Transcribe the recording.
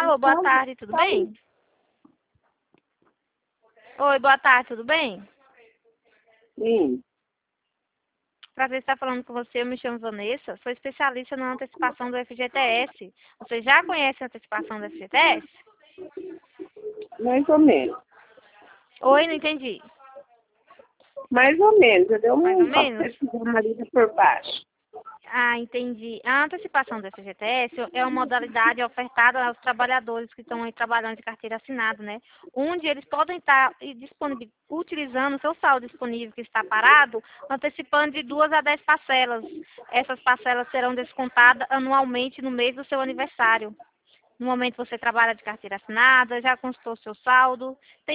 Alô, boa tarde, tudo bem? Oi, boa tarde, tudo bem? Sim. Prazer estar falando com você, eu me chamo Vanessa, sou especialista na antecipação do FGTS. Você já conhece a antecipação do FGTS? Mais ou menos. Oi, não entendi. Mais ou menos. Eu dei Mais ou uma menos? pesquisada ali por baixo. Ah, entendi. A antecipação do FGTS é uma modalidade ofertada aos trabalhadores que estão aí trabalhando de carteira assinada, né? Onde eles podem estar utilizando o seu saldo disponível que está parado, antecipando de 2 a 10 parcelas. Essas parcelas serão descontadas anualmente no mês do seu aniversário. No momento que você trabalha de carteira assinada, já consultou seu saldo,